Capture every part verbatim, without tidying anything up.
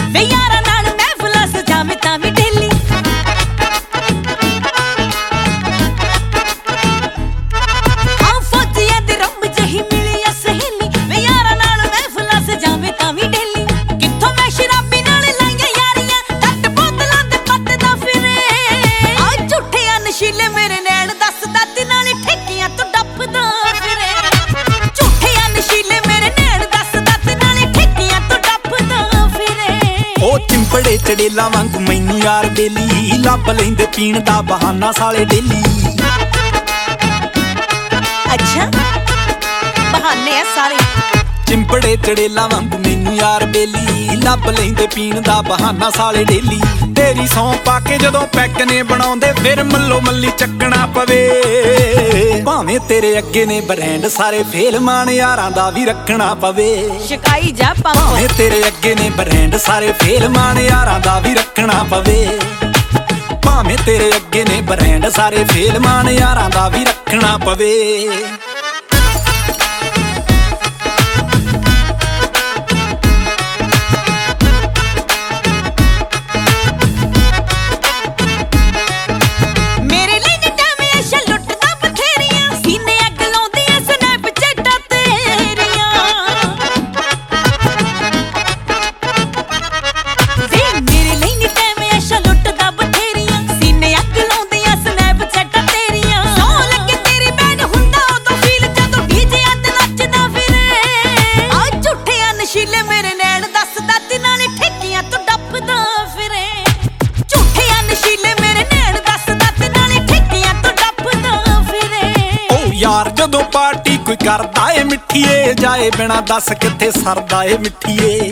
ਵੇ ਯਾਰਾਂ ਨਾਲ ਮਹਿਫਲਾਂ ਸਜਾਵੇਂ ਤਾਂ ਵੀ ਡੇਲੀ। ਹਾਂ ਫੌਜੀਆਂ ਦੀ ਰੰਮ ਜਿਹੀ ਮਿਲੀ ਆ ਸਹੇਲੀ, ਵੇ ਯਾਰਾਂ ਨਾਲ ਮਹਿਫਲਾਂ ਸਜਾਵੇਂ ਤਾਂ ਵੀ ਡੇਲੀ। ਕਿੱਥੋਂ ਮੈਂ ਸ਼ਰਾਬੀ ਨਾਲ ਲਾਈਆਂ ਯਾਰੀਆਂ, ਟੱਟ ਬੋਤਲਾਂ ਦੇ ਪੱਟਦਾ ਫਿਰੇ। ਆ ਝੂਠਿਆਂ ਨਸ਼ੀਲੇ ਮੇਰੇ ਨੈਣ ਦੱਸ ਦਾਦੀ ਨਾਲ ਠੇਕੀਆਂ ਤੋਂ ਡੱਫਦਾ ਫਿਰੇ। ਝੂਠਿਆਂ ਨਸ਼ੀਲੇ ਮੇਰੇ ਨੈਣ ਦੱਸ ਦਾਦੀ ਨਾਲ ਠੇਕੀਆਂ ਤੋਂ ਡੱਫਦਾ ਫਿਰੇ। ਉਹ ਚਿੰਬੜੇ ਚੜੇਲਾ ਵਾਂਗੂ ਮੈਨੂੰ ਯਾਰ ਬੇਲੀ, ਲੱਭ ਲੈਂਦੇ ਪੀਣ ਦਾ ਬਹਾਨਾ ਸਾਲੇ ਡੇਲੀ। ਅੱਛਾ ਬਹਾਨੇ ਆ ਸਾਰੇ। ਚਿੰਬੜੇ ਚੜੇਲਾ ਵਾਂਗੂ ਮੈਨੂੰ ਯਾਰ ਬੇਲੀ, ਲੱਭ ਲੈਂਦੇ ਪੀਣ ਦਾ ਬਹਾਨਾ ਸਾਲੇ ਡੇਲੀ। ਤੇਰੀ ਸੌਂ ਪਾ ਕੇ ਜਦੋਂ ਪੈਗ ਨੇ ਬਣਾਉਂਦੇ, ਫਿਰ ਮੱਲੋ ਮੱਲੀ ਚੱਕਣਾ ਪਵੇ। ਭਾਵੇਂ ਤੇਰੇ ਅੱਗੇ ਨੇ ਬ੍ਰਾਂਡ ਸਾਰੇ ਫੇਲ, ਮਾਣ ਯਾਰਾਂ ਦਾ ਵੀ ਰੱਖਣਾ ਪਵੇ। ਸ਼ਿਕਾਈ ਜਾ ਪੰਪ। ਭਾਵੇਂ ਤੇਰੇ ਅੱਗੇ ਨੇ ਬ੍ਰਾਂਡ ਸਾਰੇ ਫੇਲ, ਮਾਣ ਯਾਰਾਂ ਦਾ ਵੀ ਰੱਖਣਾ ਪਵੇ। ਭਾਵੇਂ ਤੇਰੇ ਅੱਗੇ ਨੇ ਬ੍ਰਾਂਡ ਸਾਰੇ ਫੇਲ, ਮਾਣ ਯਾਰਾਂ ਦਾ ਵੀ ਰੱਖਣਾ ਪਵੇ। ਨਸ਼ੀਲੇ ਮੇਰੇ ਨੈਣ ਦੱਸ ਦਾਦੀ ਨਾਲ ਠੇਕੀਆਂ ਤੋਂ ਡੱਫਦਾ ਫਿਰੇ। ਝੂਠਿਆਂ ਨਸ਼ੀਲੇ ਮੇਰੇ ਨੈਣ ਦੱਸ ਦਾਦੀ ਨਾਲ ਠੇਕੀਆਂ ਤੋਂ ਡੱਫਦਾ ਫਿਰੇ। ਓ ਯਾਰ ਜਦੋਂ ਪਾਰਟੀ ਕੋਈ ਕਰਦਾ ਏ ਮਿੱਠੀਏ, ਜਾਏ ਬਿਨਾ ਦੱਸ ਕਿੱਥੇ ਸਰਦਾ ਏ ਮਿੱਠੀਏ।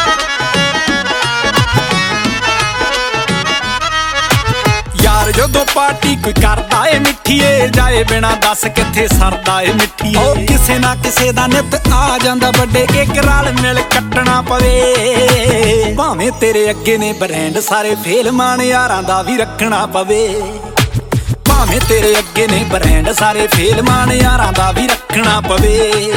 ਯਾਰ ਜਦੋਂ ਪਾਰਟੀ ਕੋਈ ਕਰਦਾ ਏ ਮਿੱਠੀਏ, ਜਾਏ ਬਿਨਾ ਦੱਸ ਕਿੱਥੇ ਸਰਦਾ ਏ ਮਿੱਠੀਏ। ਓ ਕਿਸੇ ਨਾ ਕਿਸੇ ਦਾ ਨਿੱਤ ਆ ਜਾਂਦਾ ਵੱਡੇ, ਇੱਕ ਰਲ ਮਿਲ ਕੱਟਣਾ ਪਵੇ। ਭਾਵੇਂ ਤੇਰੇ ਅੱਗੇ ਨੇ ਬ੍ਰਾਂਡ ਸਾਰੇ ਫੇਲ, ਮਾਣ ਯਾਰਾਂ ਦਾ ਵੀ ਰੱਖਣਾ ਪਵੇ। ਭਾਵੇਂ ਤੇਰੇ ਅੱਗੇ ਨੇ ਬ੍ਰਾਂਡ ਸਾਰੇ ਫੇਲ, ਮਾਣ ਯਾਰਾਂ ਦਾ ਵੀ ਰੱਖਣਾ ਪਵੇ।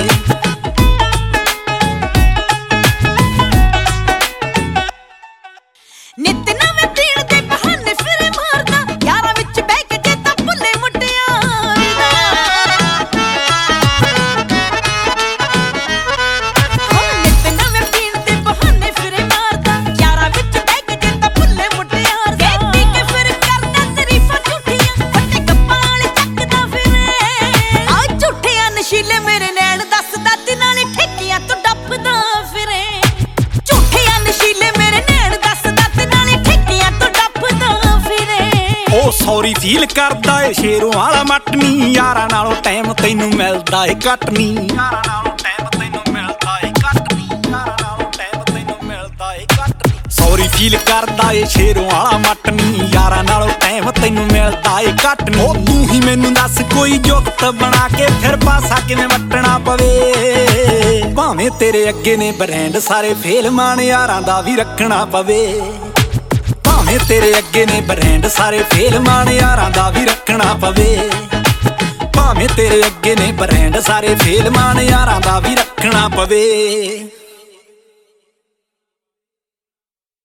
ਨਿੱਤ ਨਵੇਂ ਪੀਣ ਦੇ ਬਹਾਨੇ ਫਿਰੇ ਮਾਰਦਾ, ਯਾਰਾਂ ਵਿੱਚ ਬਹਿ ਕੇ ਜੇ ਤਾਂ ਭੁੱਲੇ ਮੁਟਿਆਰ ਦਾ। ਹਾਂ ਨਿੱਤ ਨਵੇਂ ਪੀਣ ਦੇ ਬਹਾਨੇ ਫਿਰੇ ਮਾਰਦਾ, ਯਾਰਾਂ ਵਿੱਚ ਬਹਿ ਕੇ ਜੇ ਤਾਂ ਭੁੱਲੇ ਮੁਟਿਆਰ ਦਾ। ਪੀ ਕੇ ਫਿਰ ਕਰਦਾ ਤਾਰੀਫਾਂ ਝੂਠੀਆਂ, ਵੱਡੇ ਗੱਪਾਂ ਵਾਲੇ ਚੱਕਦਾ ਫਿਰੇ। ਆ ਝੂਠਿਆਂ ਨਸ਼ੀਲੇ ਮੇਰੇ ਨੈਣ ਦੱਸ ਦਾਦੀ ਨਾਲ ਠੇਕੀਆਂ ਤੋਂ ਡੱਫਦਾ ਫਿਰੇ। ਝੂਠਿਆਂ ਨਸ਼ੀਲੇ ਮੇਰੇ ਨੈਣ ਦੱਸ ਉਹ ਸੌਰੀ ਫੀਲ ਕਰਦਾ ਏ ਸ਼ੇਰੋਂ ਵਾਲਾ ਮਟਨੀ, ਯਾਰਾਂ ਨਾਲੋਂ ਟਾਈਮ ਤੈਨੂੰ ਮਿਲਦਾ ਏ ਘੱਟ ਨੀ। ਯਾਰਾਂ ਨਾਲੋਂ ਟਾਈਮ ਤੈਨੂੰ ਮਿਲਦਾ ਏ ਘੱਟ ਨੀ। ਯਾਰਾਂ ਨਾਲੋਂ ਟਾਈਮ ਤੈਨੂੰ ਮਿਲਦਾ ਏ ਘੱਟ ਨੀ। ਸੌਰੀ ਫੀਲ ਕਰਦਾ ਏ ਸ਼ੇਰੋਂ ਵਾਲਾ ਮਟਨੀ, ਯਾਰਾਂ ਨਾਲੋਂ ਟਾਈਮ ਤੈਨੂੰ ਮਿਲਦਾ ਏ ਘੱਟ ਨੀ। ਉਹ ਤੂੰ ਹੀ ਮੈਨੂੰ ਦੱਸ ਕੋਈ ਜੁਗਤ ਬਣਾ ਕੇ, ਫਿਰ ਪਾਸਾ ਕਿਵੇਂ ਵੱਟਣਾ ਪਵੇ। ਭਾਵੇਂ ਤੇਰੇ ਅੱਗੇ ਨੇ ਬ੍ਰਾਂਡ ਸਾਰੇ ਫੇਲ, ਮਾਣ ਯਾਰਾਂ ਦਾ ਵੀ ਰੱਖਣਾ ਪਵੇ। ਭਾਵੇਂ ਤੇਰੇ ਅੱਗੇ ਨੇ ਬ੍ਰਾਂਡ ਸਾਰੇ ਫੇਲ, ਮਾਣ ਯਾਰਾਂ ਦਾ ਵੀ ਰੱਖਣਾ ਪਵੇ। ਭਾਵੇਂ ਤੇਰੇ ਅੱਗੇ ਨੇ ਬ੍ਰਾਂਡ ਸਾਰੇ ਫੇਲ, ਮਾਣ ਯਾਰਾਂ ਦਾ ਵੀ ਰੱਖਣਾ ਪਵੇ।